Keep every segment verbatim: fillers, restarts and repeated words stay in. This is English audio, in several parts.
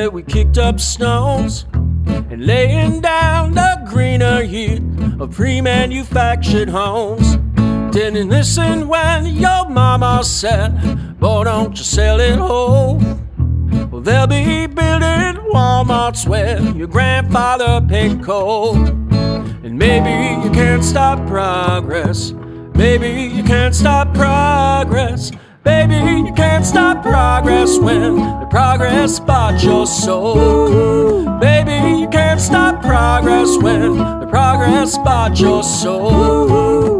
where we kicked up stones and laying down the greener heat of pre-manufactured homes. Didn't listen when your mama said, boy, don't you sell it whole. Well, they'll be building Walmarts where your grandfather paid coal. And maybe you can't stop progress. Maybe you can't stop progress. Baby, you can't stop progress when the progress bought your soul. Baby, you can't stop progress when the progress bought your soul.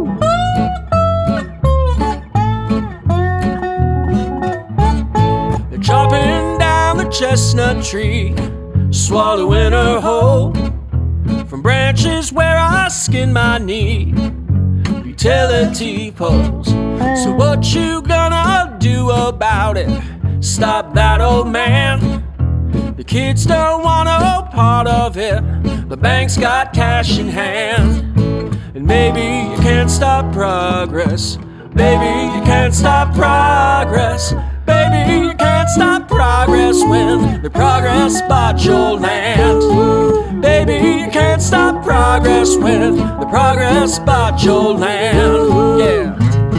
They're chopping down the chestnut tree, swallowing her whole. From branches where I skin my knee, utility poles. So what you gonna do about it? Stop that old man. The kids don't want no part of it. The bank's got cash in hand. And maybe you can't stop progress. Baby, you can't stop progress. Baby, you can't stop progress when the progress bought your land. Baby, you can't stop progress when the progress bought your land. Yeah.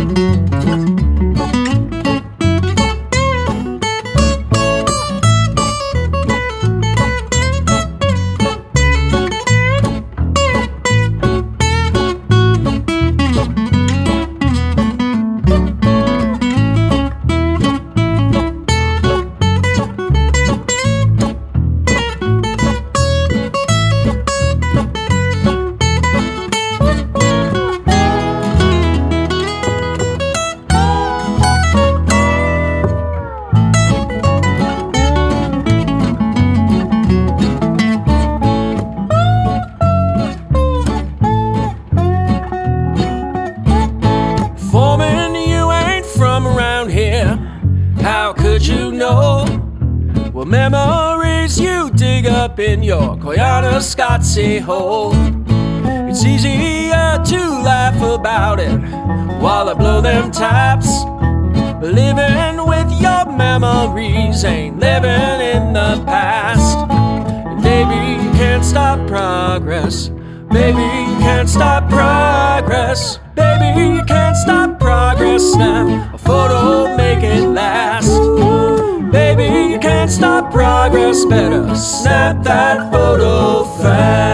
How could you know? Well, memories you dig up in your Koyaanisqatsi hole. It's easier to laugh about it while I blow them taps. Living with your memories ain't living in the past. And baby, you can't stop progress. Baby, you can't stop progress. Baby, you can't stop progress. Snap a photo, make it last. Baby, you can't stop progress. Better snap that photo fast.